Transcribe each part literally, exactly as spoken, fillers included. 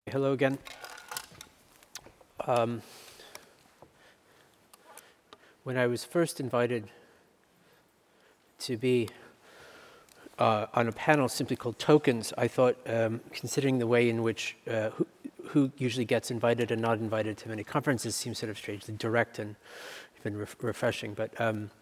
Hello again. Um, when I was first invited to be uh, on a panel simply called Tokens, I thought, um, considering the way in which uh, who, who usually gets invited and not invited to many conferences seems sort of strangely direct and even re refreshing. But um,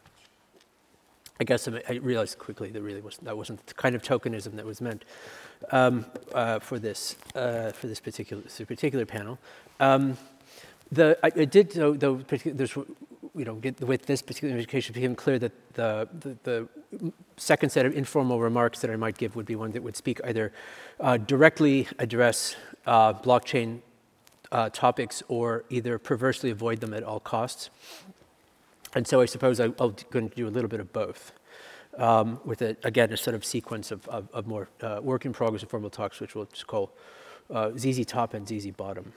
I guess I realized quickly that really wasn't, that wasn't the kind of tokenism that was meant um, uh, for this uh, for this particular this particular panel. Um, the I, I did though, though there's you know get, with this particular invitation, it became clear that the, the the second set of informal remarks that I might give would be one that would speak either uh, directly address uh, blockchain uh, topics or either perversely avoid them at all costs. And so I suppose I, I'm going to do a little bit of both, um, with, a, again, a sort of sequence of, of, of more uh, work in progress and formal talks, which we'll just call uh, Z Z top and Z Z bottom.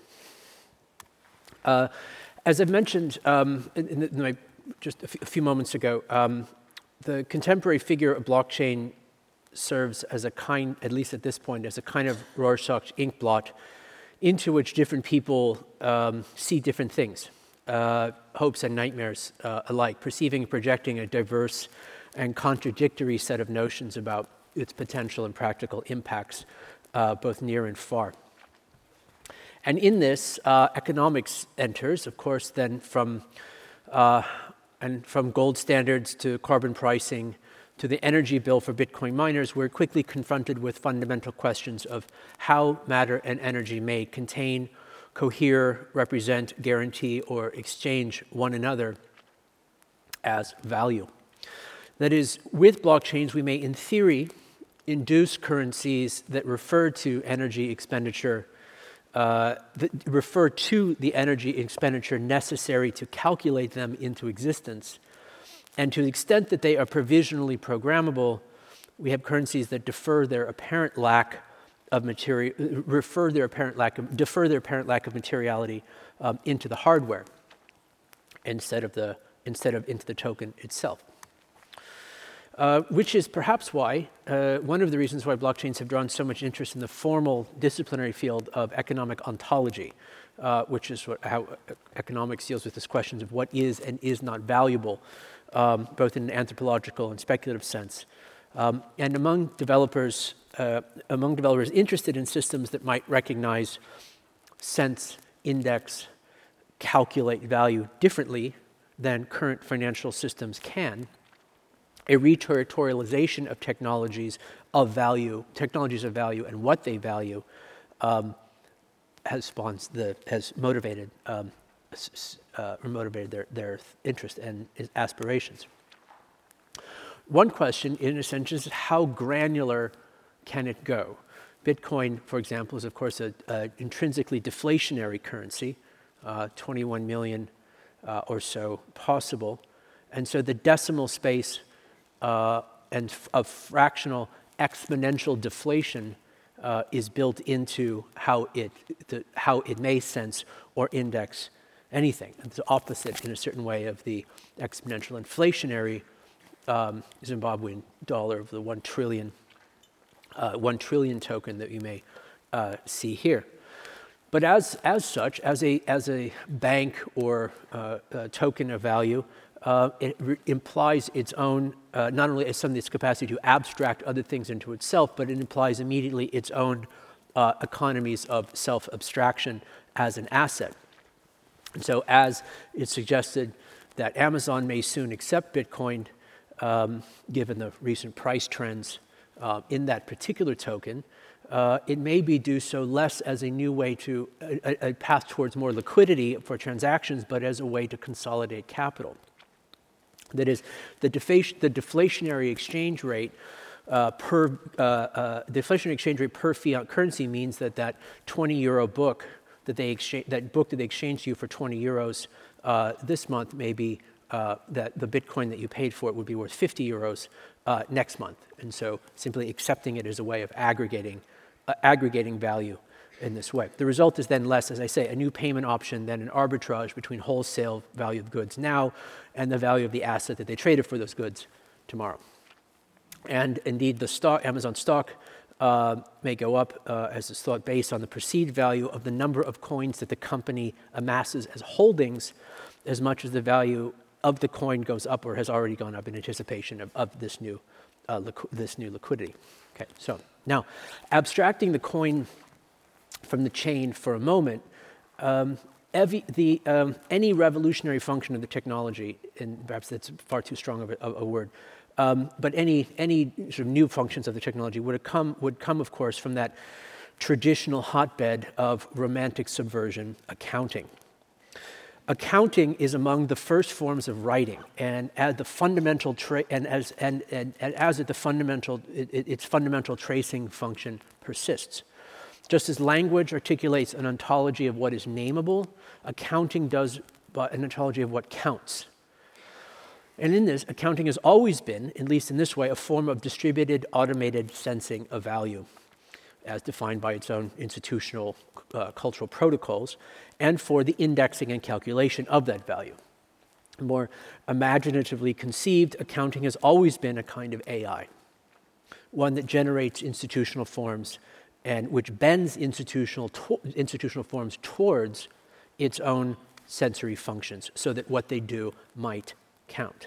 Uh, as I mentioned um, in, in, my, just a, a few moments ago, um, the contemporary figure of blockchain serves as a kind, at least at this point, as a kind of Rorschach ink blot into which different people um, see different things. Uh, hopes and nightmares uh, alike, perceiving and projecting a diverse and contradictory set of notions about its potential and practical impacts, uh, both near and far. And in this, uh, economics enters, of course, then from, uh, and from gold standards to carbon pricing to the energy bill for Bitcoin miners, we're quickly confronted with fundamental questions of how matter and energy may contain, cohere, represent, guarantee, or exchange one another as value. That is, with blockchains, we may, in theory, induce currencies that refer to energy expenditure, uh, that refer to the energy expenditure necessary to calculate them into existence. And to the extent that they are provisionally programmable, we have currencies that defer their apparent lack of material, refer their apparent lack of, defer their apparent lack of materiality um, into the hardware instead of the instead of into the token itself. Uh, which is perhaps why uh, one of the reasons why blockchains have drawn so much interest in the formal disciplinary field of economic ontology, uh, which is what, how economics deals with this question of what is and is not valuable, um, both in an anthropological and speculative sense. Um, and among developers. Uh, among developers interested in systems that might recognize, sense, index, calculate value differently than current financial systems can, a reterritorialization of technologies of value, technologies of value and what they value um, has spawned the, has motivated, um, uh, motivated their, their interest and aspirations. One question, in a sense, is how granular can it go? Bitcoin, for example, is of course an intrinsically deflationary currency, uh, twenty-one million uh, or so possible. And so the decimal space uh, and of fractional exponential deflation uh, is built into how it, the, how it may sense or index anything. It's the opposite in a certain way of the exponential inflationary um, Zimbabwean dollar of the one trillion Uh, one trillion token that you may uh, see here. But as, as such, as a, as a bank or uh, a token of value, uh, it implies its own, uh, not only some of its capacity to abstract other things into itself, but it implies immediately its own uh, economies of self-abstraction as an asset. And so as it's suggested that Amazon may soon accept Bitcoin, um, given the recent price trends Uh, in that particular token, uh, it may be do so less as a new way to, a, a path towards more liquidity for transactions, but as a way to consolidate capital. That is, the, deflation, the deflationary exchange rate uh, per, uh, uh, deflationary exchange rate per fiat currency means that that twenty euro book that they exchange, that book that they exchanged to you for twenty euros uh, this month may be Uh, that the Bitcoin that you paid for it would be worth fifty euros uh, next month. And so simply accepting it as a way of aggregating, uh, aggregating value in this way. The result is then less, as I say, a new payment option than an arbitrage between wholesale value of goods now and the value of the asset that they traded for those goods tomorrow. And indeed, the stock, Amazon stock uh, may go up, uh, as is thought, based on the perceived value of the number of coins that the company amasses as holdings, as much as the value of the coin goes up or has already gone up in anticipation of, of this new, uh, this new liquidity. Okay, so now abstracting the coin from the chain for a moment, um, every, the, um, any revolutionary function of the technology, and perhaps that's far too strong of a, a word, um, but any, any sort of new functions of the technology would come, would come, of course, from that traditional hotbed of romantic subversion, accounting. Accounting is among the first forms of writing, and as the fundamental tra- and as and, and, and as it the fundamental it, it, its fundamental tracing function persists. Just as language articulates an ontology of what is nameable, accounting does an ontology of what counts. And in this, accounting has always been, at least in this way, a form of distributed, automated sensing of value, as defined by its own institutional uh, cultural protocols, and for the indexing and calculation of that value. More imaginatively conceived, accounting has always been a kind of A I, one that generates institutional forms and which bends institutional, to- institutional forms towards its own sensory functions so that what they do might count.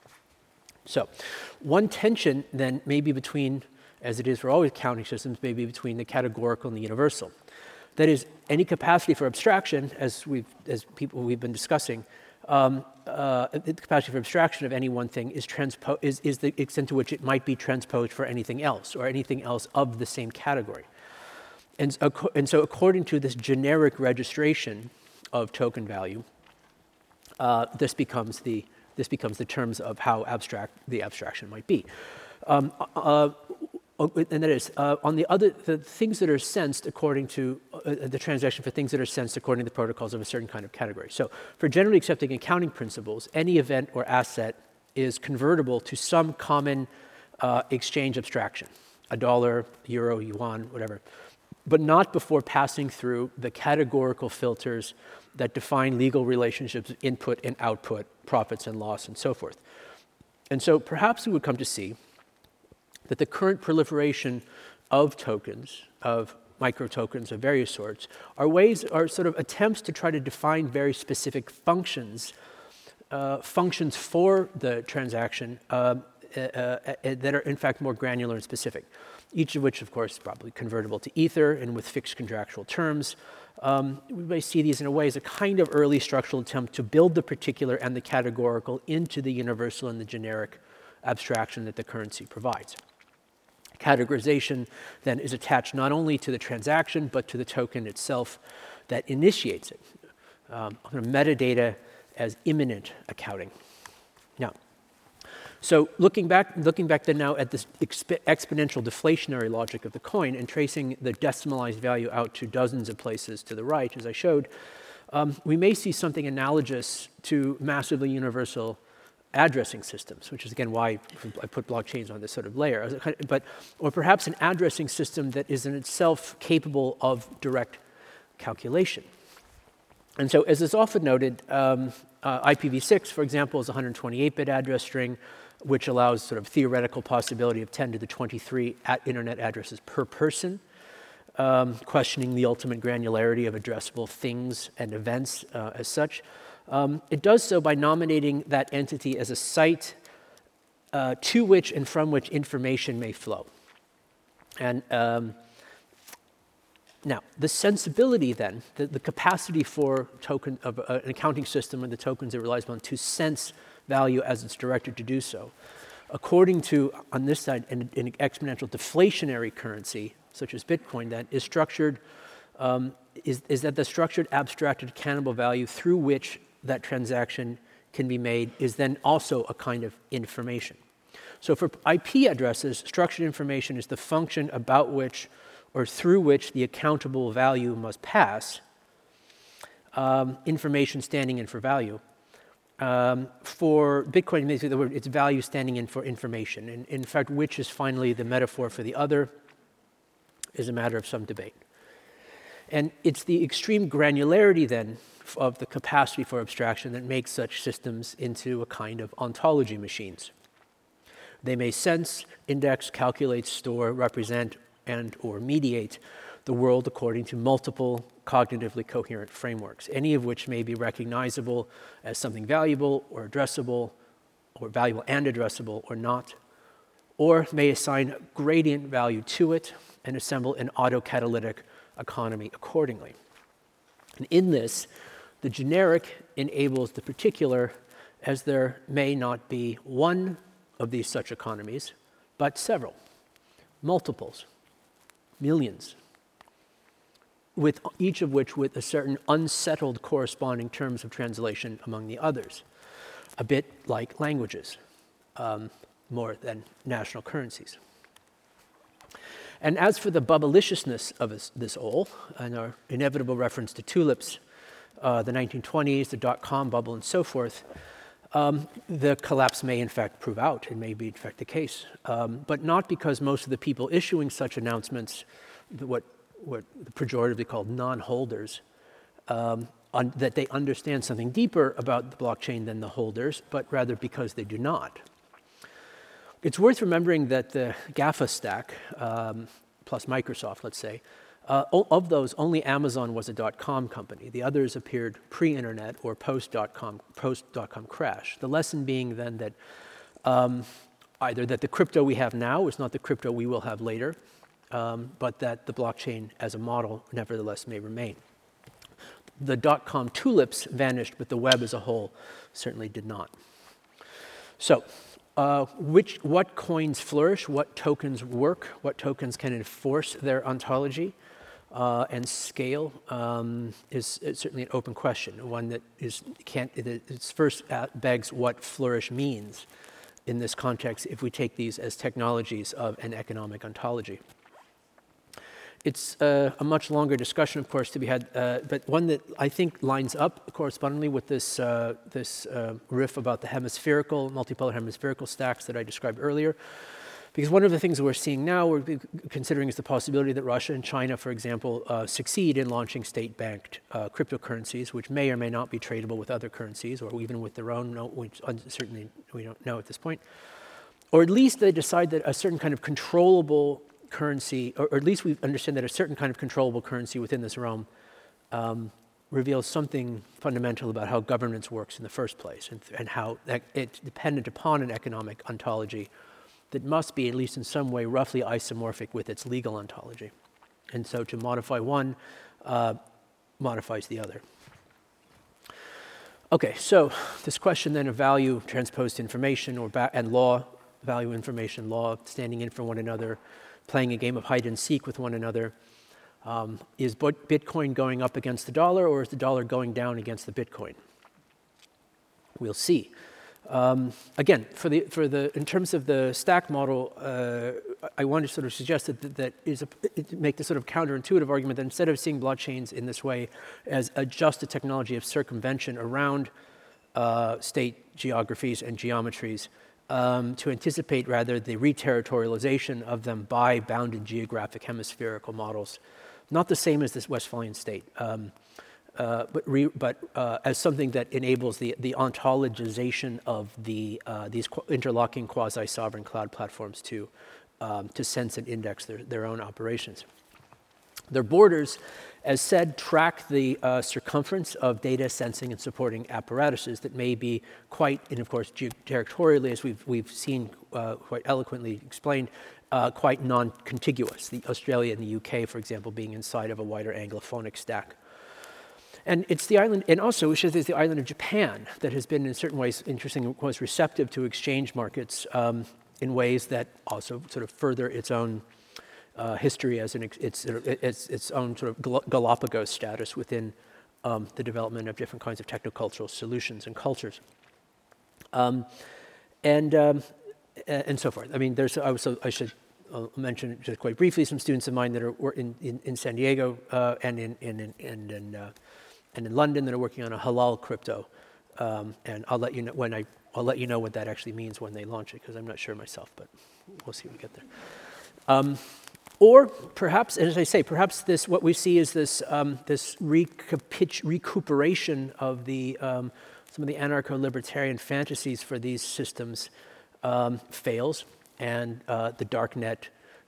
So one tension then may be between, as it is for all accounting systems, may be between the categorical and the universal. That is, any capacity for abstraction, as we've, as people we've been discussing, um, uh, the capacity for abstraction of any one thing is, transpo- is, is the extent to which it might be transposed for anything else, or anything else of the same category. And, and so according to this generic registration of token value, uh, this becomes the this becomes the terms of how abstract the abstraction might be. Um, uh, and that is, uh, on the other, the things that are sensed according to uh, the transaction for things that are sensed according to the protocols of a certain kind of category. So for generally accepting accounting principles, any event or asset is convertible to some common uh, exchange abstraction, a dollar, euro, yuan, whatever, but not before passing through the categorical filters that define legal relationships of input and output, profits and loss, and so forth. And so perhaps we would come to see that the current proliferation of tokens, of micro-tokens of various sorts, are ways, are sort of attempts to try to define very specific functions, uh, functions for the transaction uh, uh, uh, that are in fact more granular and specific, each of which, of course, is probably convertible to ether and with fixed contractual terms. Um, we may see these in a way as a kind of early structural attempt to build the particular and the categorical into the universal and the generic abstraction that the currency provides. Categorization then is attached not only to the transaction, but to the token itself that initiates it. Um, metadata as imminent accounting. Now, so looking back, looking back then now at this exp- exponential deflationary logic of the coin and tracing the decimalized value out to dozens of places to the right, as I showed, um, we may see something analogous to massively universal addressing systems, which is again why I put blockchains on this sort of layer. But, or perhaps an addressing system that is in itself capable of direct calculation. And so, as is often noted, um, uh, I P v six, for example, is a one hundred twenty-eight bit address string, which allows sort of theoretical possibility of ten to the twenty-three at internet addresses per person, um, questioning the ultimate granularity of addressable things and events uh, as such. Um, it does so by nominating that entity as a site uh, to which and from which information may flow. And um, now, the sensibility then, the, the capacity for token of uh, an accounting system and the tokens it relies upon to sense value as it's directed to do so, according to, on this side, an, an exponential deflationary currency, such as Bitcoin, then is structured, um, is, is that the structured abstracted accountable value through which that transaction can be made is then also a kind of information. So for I P addresses, structured information is the function about which or through which the accountable value must pass, um, information standing in for value. Um, for Bitcoin, basically the word, it's value standing in for information. And in fact, which is finally the metaphor for the other is a matter of some debate. And it's the extreme granularity then of the capacity for abstraction that makes such systems into a kind of ontology machines. They may sense, index, calculate, store, represent, and or mediate the world according to multiple cognitively coherent frameworks, any of which may be recognizable as something valuable or addressable, or valuable and addressable or not, or may assign gradient value to it and assemble an autocatalytic economy accordingly. And in this, the generic enables the particular, as there may not be one of these such economies, but several, multiples, millions, with each of which with a certain unsettled corresponding terms of translation among the others, a bit like languages, um, more than national currencies. And as for the bubbleliciousness of this, this all, and our inevitable reference to tulips, uh, the nineteen twenties, the dot-com bubble, and so forth, um, the collapse may in fact prove out. It may be in fact the case, um, but not because most of the people issuing such announcements, what what pejoratively called non-holders, um, un- that they understand something deeper about the blockchain than the holders, but rather because they do not. It's worth remembering that the GAFA stack, um, plus Microsoft, let's say, uh, of those, only Amazon was a dot-com company. The others appeared pre-internet or post-dot-com, post-dot-com crash. The lesson being then that um, either that the crypto we have now is not the crypto we will have later, um, but that the blockchain as a model nevertheless may remain. The dot-com tulips vanished, but the web as a whole certainly did not. So, Uh, which, what coins flourish, what tokens work, what tokens can enforce their ontology uh, and scale um, is, is certainly an open question, one that is, can't, it's first begs what flourish means in this context if we take these as technologies of an economic ontology. It's uh, a much longer discussion, of course, to be had, uh, but one that I think lines up correspondingly with this, uh, this uh, riff about the hemispherical, multipolar hemispherical stacks that I described earlier. Because one of the things that we're seeing now, we're considering is the possibility that Russia and China, for example, uh, succeed in launching state-backed uh, cryptocurrencies, which may or may not be tradable with other currencies, or even with their own, no, which certainly we don't know at this point. Or at least they decide that a certain kind of controllable currency, or, or at least we understand that a certain kind of controllable currency within this realm um, reveals something fundamental about how governance works in the first place, and, and how it's dependent upon an economic ontology that must be, at least in some way, roughly isomorphic with its legal ontology. And so to modify one uh, modifies the other. Okay, so this question then of value transposed to information or ba- and law, value, information, law, standing in for one another, playing a game of hide and seek with one another. Um, is Bitcoin going up against the dollar, or is the dollar going down against the Bitcoin? We'll see. Um, again, for the for the in terms of the stack model, uh, I want to sort of suggest that that is a, make the sort of counterintuitive argument that instead of seeing blockchains in this way as a, just a technology of circumvention around uh, state geographies and geometries, Um, to anticipate rather the reterritorialization of them by bounded geographic hemispherical models, not the same as this Westphalian state, um, uh, but, re, but uh, as something that enables the, the ontologization of the, uh, these qu- interlocking quasi-sovereign cloud platforms to, um, to sense and index their, their own operations. Their borders, as said, track the uh, circumference of data sensing and supporting apparatuses that may be quite, and of course, territorially, as we've, we've seen uh, quite eloquently explained, uh, quite non-contiguous. The Australia and the U K, for example, being inside of a wider anglophonic stack. And it's the island, and also it's the island of Japan that has been in certain ways interesting, was receptive to exchange markets um, in ways that also sort of further its own Uh, history as an its, its its own sort of Galapagos status within um, the development of different kinds of technocultural solutions and cultures, um, and um, and so forth. I mean, there's also I should uh, mention just quite briefly some students of mine that are in in, in San Diego uh, and in in and in uh, and in London that are working on a halal crypto, um, and I'll let you know when I I'll let you know what that actually means when they launch it, because I'm not sure myself, but we'll see when we get there. Um, Or perhaps, as I say, perhaps this what we see is this um, this recapic- recuperation of the um, some of the anarcho-libertarian fantasies for these systems um, fails, and uh, the dark net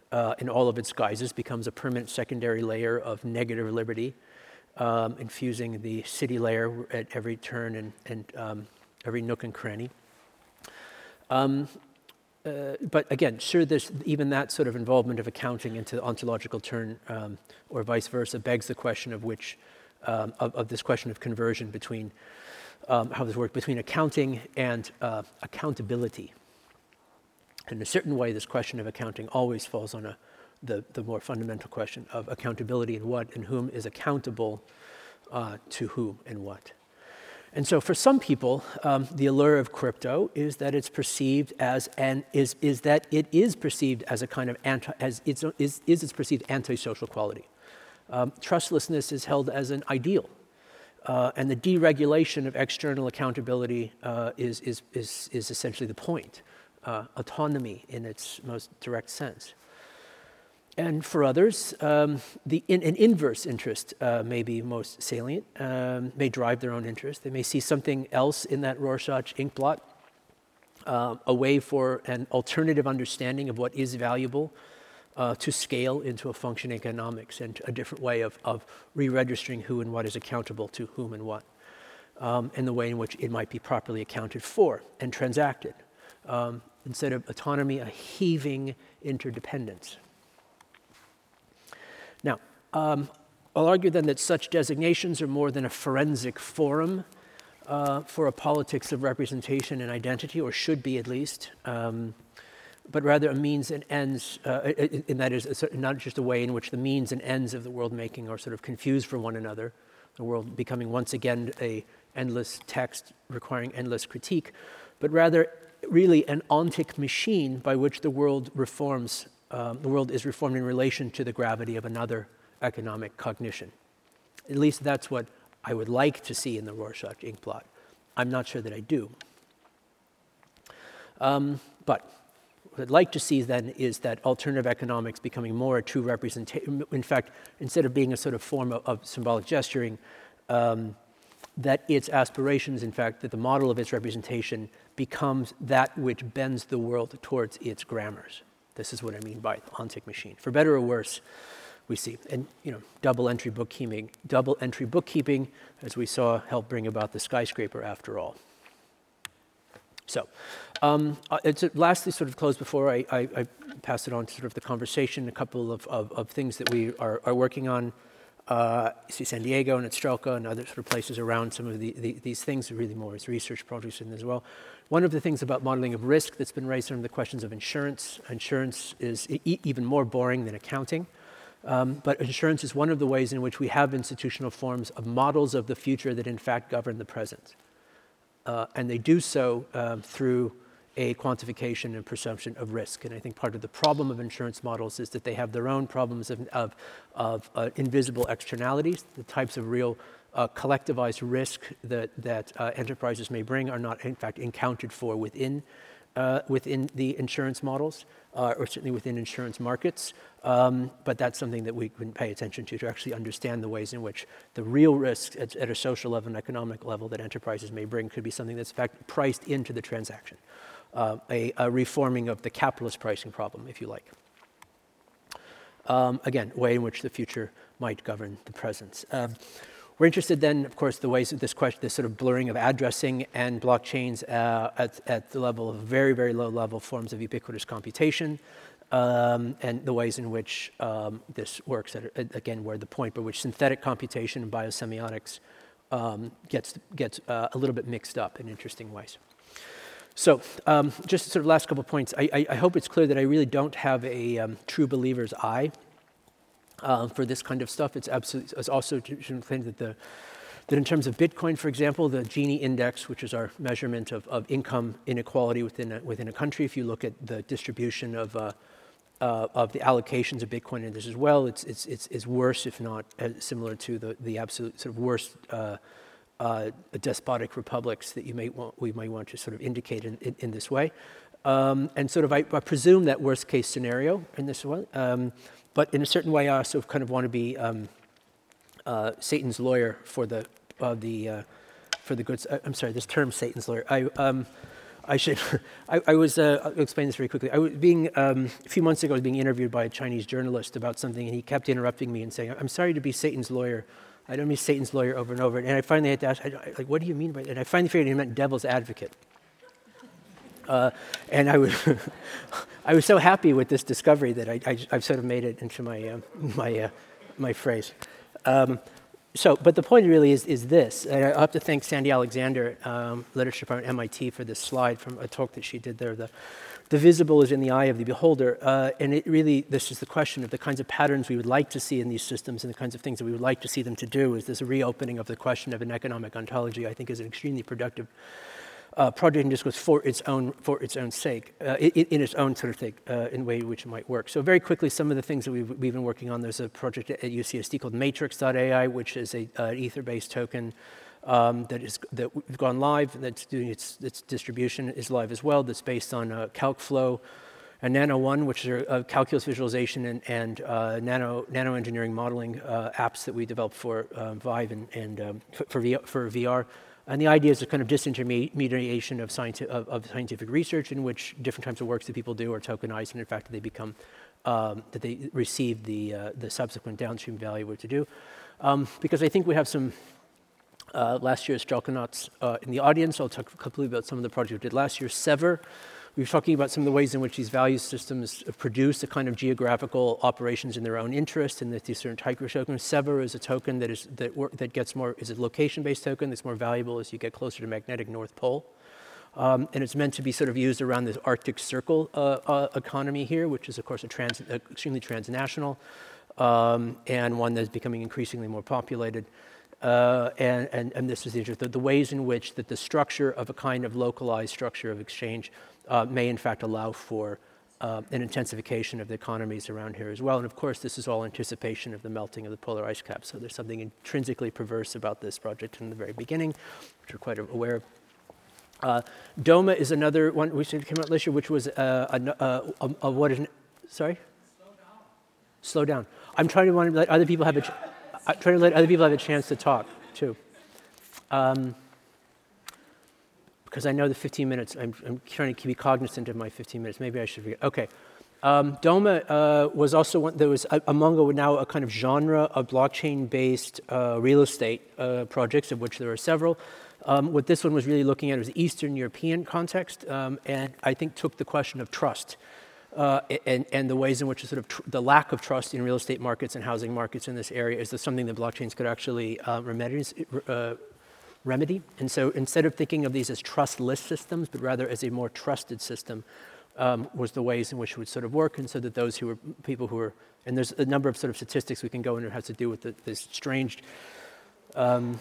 uh, in all of its guises, becomes a permanent secondary layer of negative liberty, um, infusing the city layer at every turn and, and um, every nook and cranny. Um, uh, but again, sure, this, even that sort of involvement of accounting into the ontological turn, um, or vice versa, begs the question of which, um, of, of this question of conversion between, um, how this works, between accounting and uh, accountability. In a certain way, this question of accounting always falls on a, the, the more fundamental question of accountability and what and whom is accountable uh, to whom and what. And so for some people, um, the allure of crypto is that it's perceived as an, is, is that it is perceived as a kind of anti, as it's, is, is its perceived antisocial quality. Um, trustlessness is held as an ideal. Uh, and the deregulation of external accountability uh, is, is, is, is essentially the point. Uh, autonomy in its most direct sense. And for others, um, the in, an inverse interest uh, may be most salient, um, may drive their own interest. They may see something else in that Rorschach inkblot, uh, a way for an alternative understanding of what is valuable uh, to scale into a functioning economics, and a different way of, of re-registering who and what is accountable to whom and what, um, and the way in which it might be properly accounted for and transacted. Um, instead of autonomy, a heaving interdependence. Now, um, I'll argue then that such designations are more than a forensic forum uh, for a politics of representation and identity, or should be at least, um, but rather a means and ends, uh, and that is not just a way in which the means and ends of the world making are sort of confused for one another, the world becoming once again a endless text requiring endless critique, but rather really an ontic machine by which the world reforms, um, the world is reformed in relation to the gravity of another economic cognition. At least that's what I would like to see in the Rorschach inkblot. I'm not sure that I do. Um, but what I'd like to see then is that alternative economics becoming more a true representation. In fact, instead of being a sort of form of, of symbolic gesturing, um, that its aspirations, in fact, that the model of its representation becomes that which bends the world towards its grammars. This is what I mean by the ontic machine. For better or worse, we see, and you know, double entry bookkeeping, double entry bookkeeping, as we saw, helped bring about the skyscraper after all. So, um, it's lastly sort of close before I, I, I pass it on to sort of the conversation, a couple of, of, of things that we are, are working on. Uh, see San Diego and at Strelka and other sort of places around some of the, the, these things, really more as research projects in as well. One of the things about modeling of risk that's been raised are the questions of insurance. Insurance is e- even more boring than accounting, um, but insurance is one of the ways in which we have institutional forms of models of the future that in fact govern the present. Uh, and they do so um, through a quantification and presumption of risk. And I think part of the problem of insurance models is that they have their own problems of, of, of uh, invisible externalities. The types of real uh, collectivized risk that, that uh, enterprises may bring are not, in fact, accounted for within, uh, within the insurance models, uh, or certainly within insurance markets. Um, but that's something that we can pay attention to, to actually understand the ways in which the real risks at, at a social level and economic level that enterprises may bring could be something that's, in fact, priced into the transaction. Uh, a, a reforming of the capitalist pricing problem, if you like. Um, again, a way in which the future might govern the present. Um, we're interested then, of course, the ways of this question, this sort of blurring of addressing and blockchains uh, at, at the level of very, very low level forms of ubiquitous computation, um, and the ways in which um, this works, at, again, where the point by which synthetic computation and biosemiotics um, gets, gets uh, a little bit mixed up in interesting ways. So um, just sort of last couple of points. I, I, I hope it's clear that I really don't have a um, true believer's eye uh, for this kind of stuff. It's absolutely, it's also to claim that the that in terms of Bitcoin, for example, the Gini index, which is our measurement of, of income inequality within a, within a country, if you look at the distribution of uh, uh, of the allocations of Bitcoin in this as well, it's it's it's, it's worse, if not uh, similar to the the absolute sort of worst. Uh, Uh, despotic republics that you may want, we might want to sort of indicate in, in, in this way. Um, and sort of, I, I presume that worst case scenario in this one. Um, but in a certain way, I also kind of want to be um, uh, Satan's lawyer for the, uh, the, uh, for the goods. Uh, I'm sorry, this term Satan's lawyer. I, um, I should, I, I was, uh, I'll explain this very quickly. I was being, um, a few months ago, I was being interviewed by a Chinese journalist about something, and he kept interrupting me and saying, I'm sorry to be Satan's lawyer. I don't mean Satan's lawyer over and over. And I finally had to ask, I, I, like, what do you mean by that? And I finally figured he meant devil's advocate. Uh, and I was, I was so happy with this discovery that I, I, I've sort of made it into my, uh, my, uh, my phrase. Um, So, but the point really is, is this. And I have to thank Sandy Alexander, um, literature department at M I T, for this slide from a talk that she did there. The, the visible is in the eye of the beholder. Uh, and it really, this is the question of the kinds of patterns we would like to see in these systems and the kinds of things that we would like to see them to do. Is this a reopening of the question of an economic ontology, I think is an extremely productive Uh, project and discourse for its own for its own sake, uh, in, in its own sort of thing, uh, in a way which it might work. So very quickly, some of the things that we've, we've been working on. There's a project at U C S D called Matrix dot A I, which is a uh, ether-based token um, that is that we've gone live. That's doing its its distribution is live as well. That's based on uh, CalcFlow and Nano One, which are uh, calculus visualization and, and uh, nano nano engineering modeling uh, apps that we developed for um, Vive and, and um, for v- for V R. And the idea is a kind of disintermediation of, scienti- of, of scientific research in which different types of works that people do are tokenized, and in fact they become, um, that they receive the, uh, the subsequent downstream value of what to do. Um, because I think we have some uh, last year's Strelkanauts uh, in the audience. I'll talk quickly about some of the projects we did last year. Sever. We were talking about some of the ways in which these value systems produce a kind of geographical operations in their own interest, and that these certain types of tokens. Sever is a token that is that work, that gets more is a location-based token that's more valuable as you get closer to magnetic North Pole, um, and it's meant to be sort of used around this Arctic Circle uh, uh, economy here, which is of course a trans, uh, extremely transnational, um, and one that's becoming increasingly more populated. Uh, and, and, and this is the, the, the ways in which that the structure of a kind of localized structure of exchange uh, may in fact allow for uh, an intensification of the economies around here as well. And of course, this is all anticipation of the melting of the polar ice cap. So there's something intrinsically perverse about this project from the very beginning, which we're quite aware of. Uh, DOMA is another one we came out last year, which was uh, a, a, a, a what is, sorry? Slow down. Slow down. I'm trying to want to let other people have a, ch- I'm trying to let other people have a chance to talk too. Um, because I know the fifteen minutes, I'm, I'm trying to be cognizant of my fifteen minutes. Maybe I should forget. Okay. Um, DOMA uh, was also one, there was a, among a, now a kind of genre of blockchain-based uh, real estate uh, projects, of which there are several. Um, what this one was really looking at was the Eastern European context, um, and I think took the question of trust uh, and, and the ways in which sort of tr- the lack of trust in real estate markets and housing markets in this area is something that blockchains could actually uh, remedy. Uh, remedy. And so instead of thinking of these as trustless systems, but rather as a more trusted system, um, was the ways in which it would sort of work. And so that those who were people who were, and there's a number of sort of statistics we can go into that has to do with the, this strange um,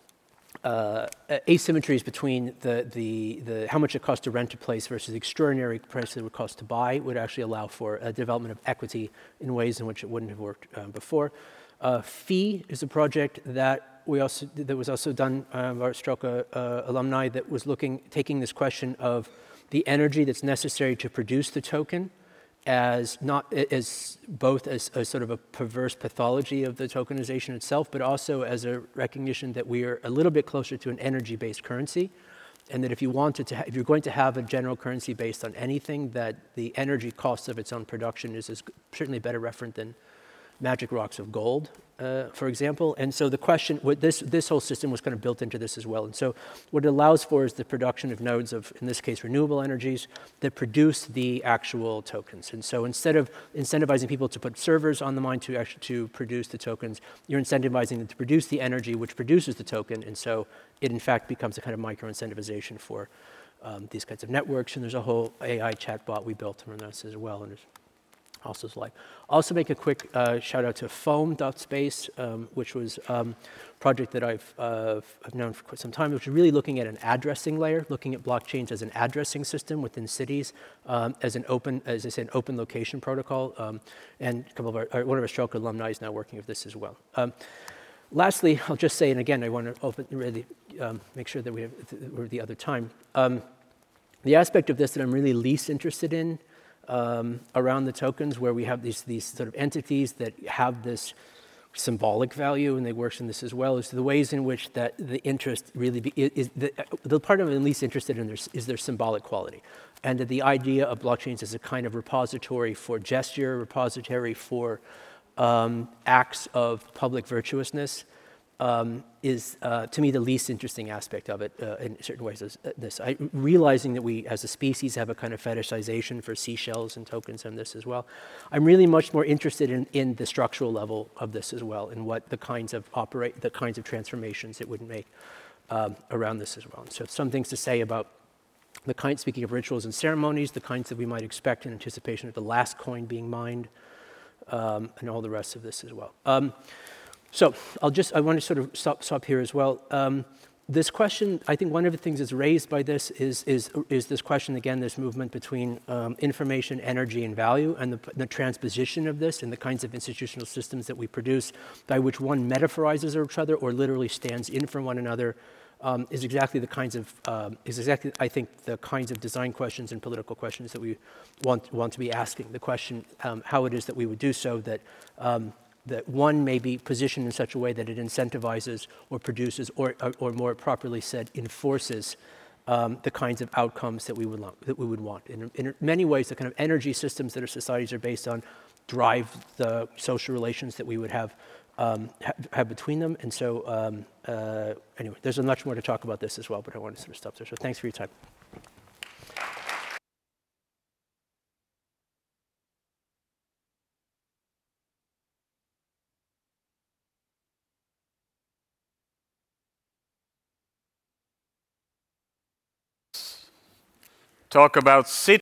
uh, asymmetries between the, the, the, how much it costs to rent a place versus the extraordinary price it would cost to buy would actually allow for a development of equity in ways in which it wouldn't have worked uh, before. Uh, Fee is a project that we also that was also done uh, by Strelka uh, alumni that was looking taking this question of the energy that's necessary to produce the token as not as both as a sort of a perverse pathology of the tokenization itself, but also as a recognition that we are a little bit closer to an energy-based currency, and that if you wanted to, ha- if you're going to have a general currency based on anything, that the energy cost of its own production is as, certainly better referent than magic rocks of gold, uh, for example. And so the question, what this this whole system was kind of built into this as well. And so what it allows for is the production of nodes of, in this case, renewable energies that produce the actual tokens. And so instead of incentivizing people to put servers on the mine to actually to produce the tokens, you're incentivizing them to produce the energy which produces the token. And so it in fact becomes a kind of micro incentivization for um, these kinds of networks. And there's a whole A I chatbot we built around this as well. And also is live. Also make a quick uh, shout out to foam dot space, um, which was um, a project that I've, uh, I've known for quite some time, which is really looking at an addressing layer, looking at blockchains as an addressing system within cities, um, as an open, as I said, an open location protocol. Um, and a couple of our, our, one of our Strelka alumni is now working with this as well. Um, lastly, I'll just say, and again, I want to open, really um, make sure that we have we're the other time. Um, the aspect of this that I'm really least interested in Um, around the tokens, where we have these these sort of entities that have this symbolic value, and they works in this as well, is the ways in which that the interest really be, is the, the part I'm least interested in their, is their symbolic quality. And that the idea of blockchains as a kind of repository for gesture, repository for um, acts of public virtuousness, Um, is, uh, to me, the least interesting aspect of it uh, in certain ways. Is uh, this, I, realizing that we, as a species, have a kind of fetishization for seashells and tokens and this as well. I'm really much more interested in, in the structural level of this as well, and what the kinds of operate, the kinds of transformations it would make um, around this as well. And so, some things to say about the kind. Speaking of rituals and ceremonies, the kinds that we might expect in anticipation of the last coin being mined, um, and all the rest of this as well. Um, So I'll just, I want to sort of stop, stop here as well. Um, this question, I think one of the things that's raised by this is, is, is this question, again, this movement between um, information, energy, and value, and the, the transposition of this and the kinds of institutional systems that we produce by which one metaphorizes each other or literally stands in for one another, um, is exactly the kinds of, um, is exactly, I think, the kinds of design questions and political questions that we want, want to be asking. The question, um, how it is that we would do so that um, that one may be positioned in such a way that it incentivizes or produces, or, or, or more properly said, enforces um, the kinds of outcomes that we would, lo- that we would want. In, in many ways, the kind of energy systems that our societies are based on drive the social relations that we would have, um, ha- have between them. And so, um, uh, anyway, there's much more to talk about this as well, but I want to sort of stop there. So thanks for your time. Talk about city